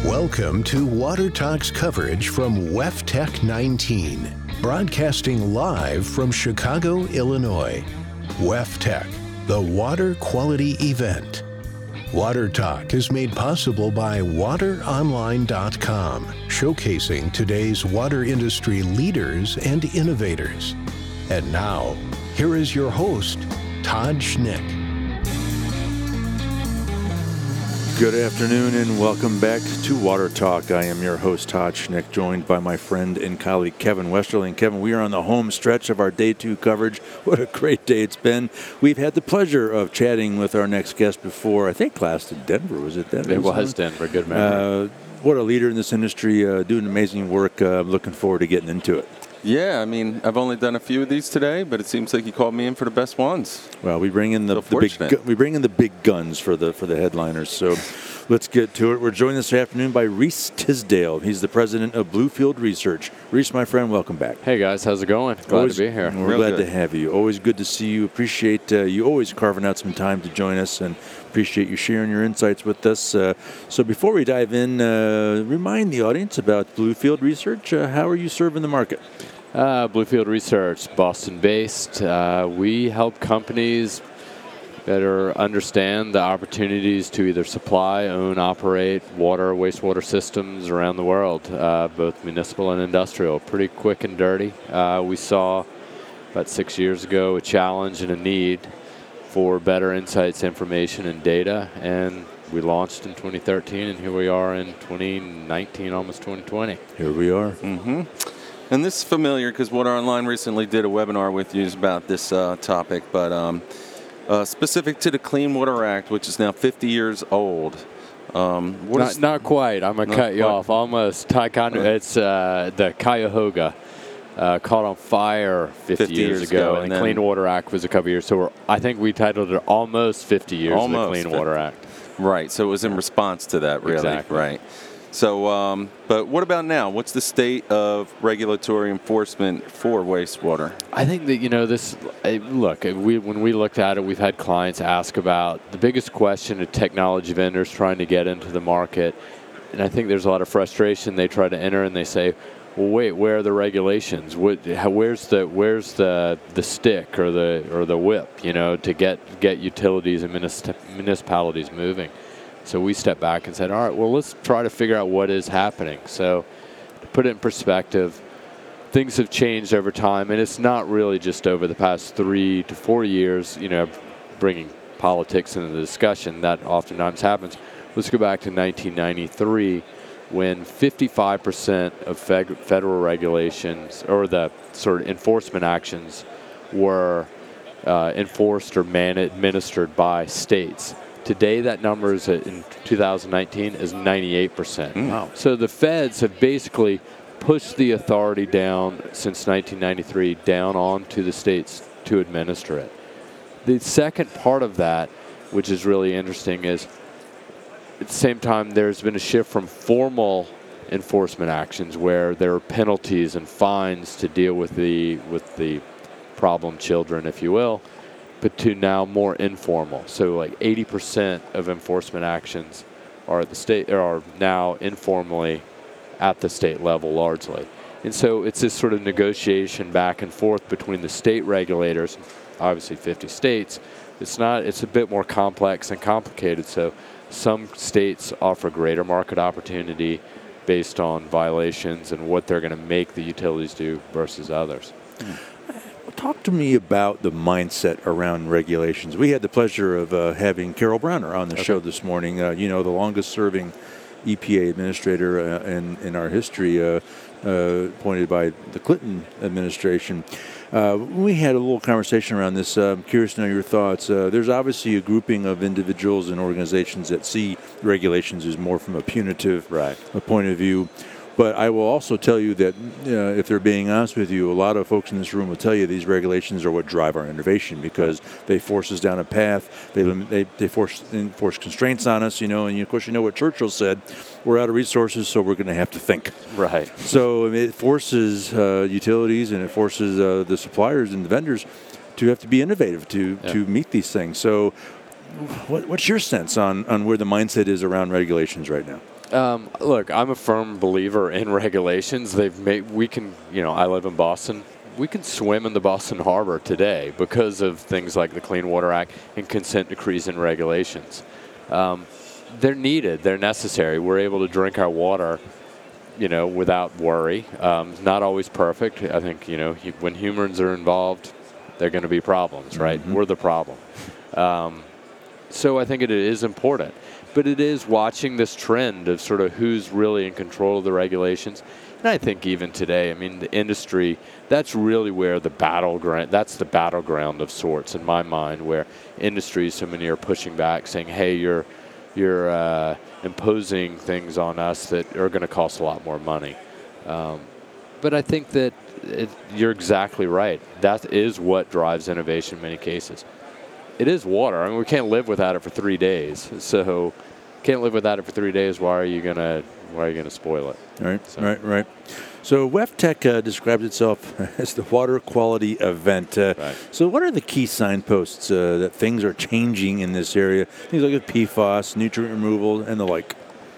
Welcome to Water Talks coverage from WEFTEC 19, broadcasting live from Chicago, Illinois. WEFTEC, the Water Quality Event. Water Talk is made possible by wateronline.com, showcasing today's water industry leaders and innovators. And now, here is your host, Todd Schnick. Good afternoon and welcome back to Water Talk. I am your host, Todd Schnick, joined by my friend and colleague, Kevin Westerly. And Kevin, we are on the home stretch of our Day 2 coverage. What a great day it's been. We've had the pleasure of chatting with our next guest before, I think, last in Denver. Was it Denver? It was Denver. Good memory. What a leader in this industry, doing amazing work. Looking forward to getting into it. Yeah, I mean, I've only done a few of these today, but it seems like you called me in for the best ones. Well, we bring in the big guns for the headliners. So let's get to it. We're joined this afternoon by Reese Tisdale. He's the president of Bluefield Research. Reese, my friend, welcome back. Hey guys, how's it going? Glad to be here. We're glad to have you. Always good to see you. Appreciate you always carving out some time to join us, and appreciate you sharing your insights with us. So before we dive in, remind the audience about Bluefield Research. How are you serving the market? Bluefield Research, Boston-based. We help companies better understand the opportunities to either supply, own, operate water, wastewater systems around the world, both municipal and industrial. Pretty quick and dirty. We saw about 6 years ago a challenge and a need for better insights, information, and data, and we launched in 2013, and here we are in 2019, almost 2020. Here we are. Mm-hmm. And this is familiar because Water Online recently did a webinar with you about this topic, but specific to the Clean Water Act, which is now 50 years old. Not quite. I'm going to cut you off. Almost. It's the Cuyahoga caught on fire 50 years ago, and the Clean Water Act was a couple years. So I think we titled it Almost 50 Years of the Clean Water Act. Right. So it was in response to that, really. Exactly. Right. So, but what about now? What's the state of regulatory enforcement for wastewater? I think that, when we looked at it, we've had clients ask about the biggest question of technology vendors trying to get into the market. And I think there's a lot of frustration. They try to enter and they say, well, wait, where are the regulations? Where's the stick or the whip, to get utilities and municipalities moving? So we stepped back and said, all right, well, let's try to figure out what is happening. So to put it in perspective, things have changed over time, and it's not really just over the past 3 to 4 years, bringing politics into the discussion. That oftentimes happens. Let's go back to 1993 when 55% of federal regulations or the sort of enforcement actions were enforced or administered by states. Today, that number is in 2019 is 98%. Wow. So the feds have basically pushed the authority down since 1993 down onto the states to administer it. The second part of that, which is really interesting, is at the same time there's been a shift from formal enforcement actions where there are penalties and fines to deal with the problem children, if you will, but to now more informal. So like 80% of enforcement actions are at the state, or are now informally at the state level largely. And so it's this sort of negotiation back and forth between the state regulators, obviously 50 states. It's a bit more complex and complicated. So some states offer greater market opportunity based on violations and what they're going to make the utilities do versus others. Talk to me about the mindset around regulations. We had the pleasure of having Carol Browner on the show this morning, the longest-serving EPA administrator in our history, appointed by the Clinton administration. We had a little conversation around this. I'm curious to know your thoughts. There's obviously a grouping of individuals and organizations that see regulations as more from a punitive point of view. But I will also tell you that if they're being honest with you, a lot of folks in this room will tell you these regulations are what drive our innovation because they force us down a path. They enforce constraints on us, and of course you know what Churchill said: we're out of resources, so we're going to have to think. Right. So it forces utilities and it forces the suppliers and the vendors to have to be innovative to meet these things. So what's your sense on where the mindset is around regulations right now? Look, I'm a firm believer in regulations. We can, I live in Boston. We can swim in the Boston Harbor today because of things like the Clean Water Act and consent decrees and regulations. They're needed. They're necessary. We're able to drink our water, without worry. It's not always perfect. I think, when humans are involved, there are going to be problems, right? Mm-hmm. We're the problem. So I think it is important. But it is watching this trend of sort of who's really in control of the regulations. And I think even today, the industry, that's really where the battleground of sorts in my mind, where industries, so many are pushing back, saying, hey, you're imposing things on us that are going to cost a lot more money. But I think that you're exactly right. That is what drives innovation in many cases. It is water. We can't live without it for 3 days. So, can't live without it for 3 days. Why are you gonna spoil it? Right. So, WEFTEC describes itself as the water quality event. Right. So, what are the key signposts that things are changing in this area? Things like PFAS, nutrient removal, and the like.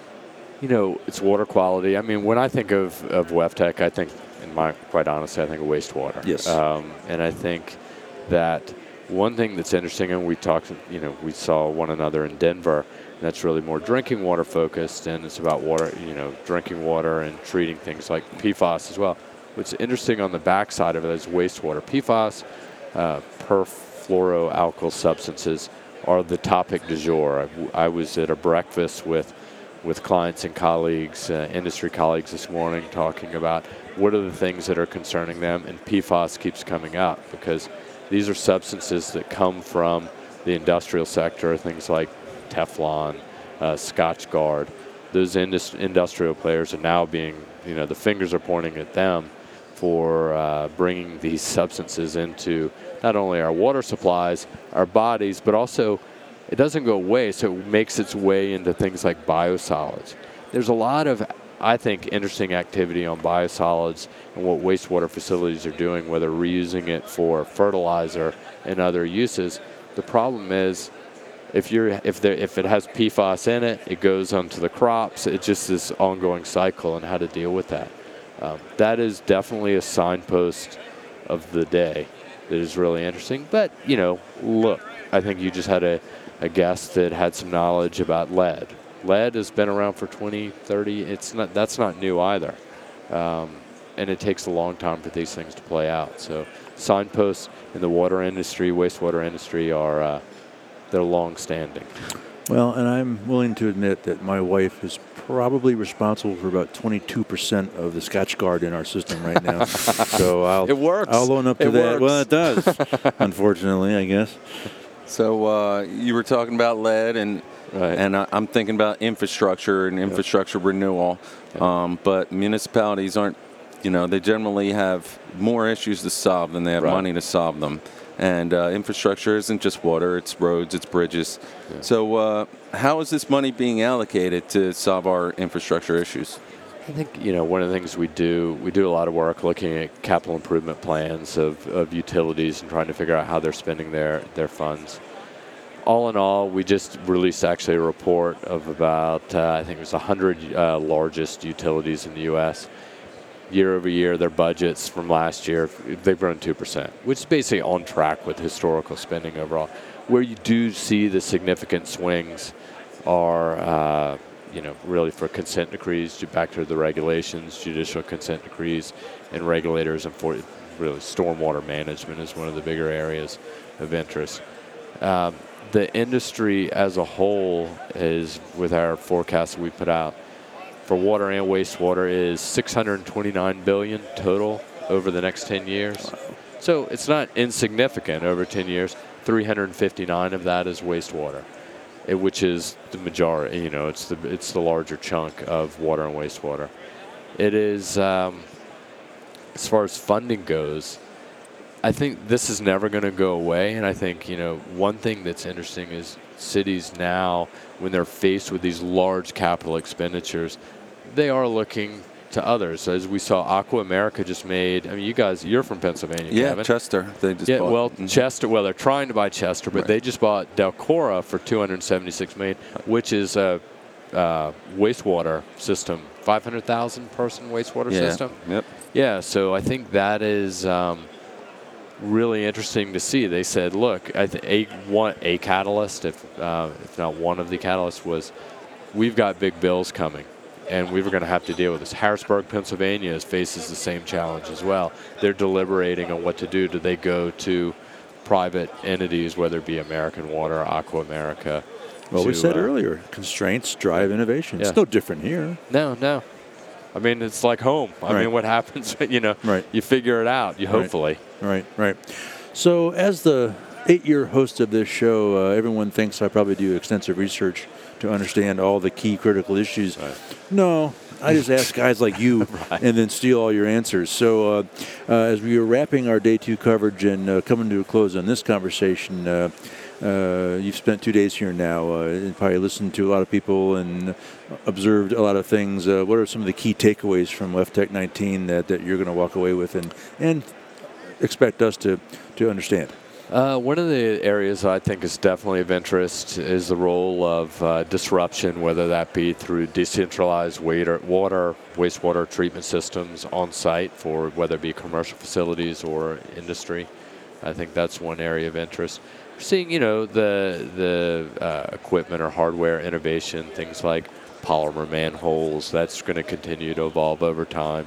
It's water quality. When I think of WEFTEC, I think, quite honestly, I think of wastewater. Yes. And I think that one thing that's interesting, and we talked, we saw one another in Denver, and that's really more drinking water focused, and it's about water, drinking water and treating things like PFAS as well. What's interesting on the backside of it is wastewater. PFAS, perfluoroalkyl substances, are the topic du jour. I was at a breakfast with clients and colleagues, industry colleagues this morning, talking about what are the things that are concerning them, and PFAS keeps coming up because these are substances that come from the industrial sector, things like Teflon, Scotchgard. Those industrial players are now being, the fingers are pointing at them for bringing these substances into not only our water supplies, our bodies, but also it doesn't go away, so it makes its way into things like biosolids. There's a lot of, I think, interesting activity on biosolids and what wastewater facilities are doing, whether reusing it for fertilizer and other uses. The problem is, if it has PFAS in it, it goes onto the crops. It's just this ongoing cycle, and how to deal with that. That is definitely a signpost of the day that is really interesting. But look, I think you just had a guest that had some knowledge about lead. Lead has been around for 20, 30. That's not new either. And it takes a long time for these things to play out. So signposts in the water industry, wastewater industry they're long-standing. Well, and I'm willing to admit that my wife is probably responsible for about 22% of the Scotchgard in our system right now. So it works. I'll own up to that. Works. Well, it does, unfortunately, I guess. So you were talking about lead, and right. and I'm thinking about infrastructure and infrastructure renewal. But municipalities aren't, they generally have more issues to solve than they have money to solve them. And infrastructure isn't just water, it's roads, it's bridges. Yeah. So how is this money being allocated to solve our infrastructure issues? I think, one of the things we do a lot of work looking at capital improvement plans of utilities and trying to figure out how they're spending their funds. All in all, we just released actually a report of about, I think it was 100 largest utilities in the U.S. Year over year, their budgets from last year, they've grown 2%, which is basically on track with historical spending overall. Where you do see the significant swings are, really for consent decrees, back to the regulations, judicial consent decrees, and regulators, and for really stormwater management is one of the bigger areas of interest. The industry as a whole is, with our forecast that we put out, for water and wastewater is $629 billion total over the next 10 years. Wow. So it's not insignificant over 10 years. 359 of that is wastewater, which is the majority. It's the larger chunk of water and wastewater. It is, as far as funding goes, I think this is never going to go away. And I think, one thing that's interesting is cities now, when they're faced with these large capital expenditures, they are looking to others. As we saw, Aqua America just made, you guys, you're from Pennsylvania, yeah, Kevin. Chester. They just bought. Well, Chester, they're trying to buy Chester, but they just bought Delcora for $276 million, which is a wastewater system, 500,000 person wastewater system. Yep. Yeah, so I think that is really interesting to see. They said, look, I think a catalyst, if not one of the catalysts, was we've got big bills coming, and we were going to have to deal with this. Harrisburg, Pennsylvania faces the same challenge as well. They're deliberating on what to do. Do they go to private entities, whether it be American Water, Aqua America? Well, we said earlier, constraints drive innovation. Yeah. It's no different here. No. I mean, it's like home. I mean, what happens, you figure it out, hopefully. Right. So as the 8-year host of this show, everyone thinks I probably do extensive research to understand all the key critical issues. Right. No, I just ask guys like you and then steal all your answers. So as we are wrapping our day 2 coverage and coming to a close on this conversation, you've spent 2 days here now and probably listened to a lot of people and observed a lot of things. What are some of the key takeaways from WEFTEC 19 that you're going to walk away with and expect us to understand? One of the areas I think is definitely of interest is the role of disruption, whether that be through decentralized wastewater treatment systems on site for whether it be commercial facilities or industry. I think that's one area of interest. We're seeing, the equipment or hardware innovation, things like polymer manholes. That's going to continue to evolve over time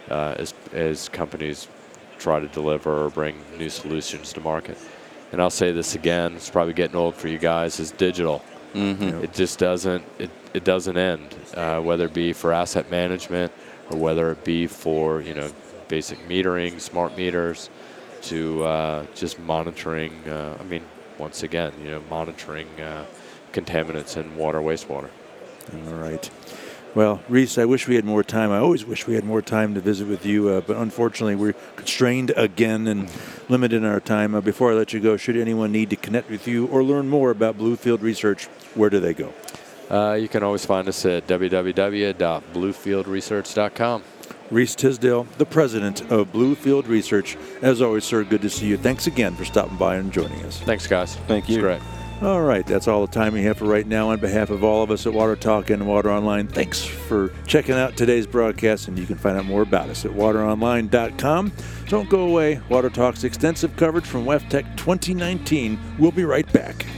as companies try to deliver or bring new solutions to market. And I'll say this again, it's probably getting old for you guys, is digital. Mm-hmm. It just doesn't end, whether it be for asset management or whether it be for, basic metering, smart meters, to just monitoring, once again, monitoring contaminants in water, wastewater. All right. Well, Reese, I wish we had more time. I always wish we had more time to visit with you, but unfortunately we're constrained again and limited in our time. Before I let you go, should anyone need to connect with you or learn more about Bluefield Research, where do they go? You can always find us at www.bluefieldresearch.com. Reese Tisdale, the president of Bluefield Research. As always, sir, good to see you. Thanks again for stopping by and joining us. Thanks, guys. Thank you. It's great. All right, that's all the time we have for right now. On behalf of all of us at Water Talk and Water Online, thanks for checking out today's broadcast, and you can find out more about us at wateronline.com. Don't go away. Water Talk's extensive coverage from WEFTEC 2019. We'll be right back.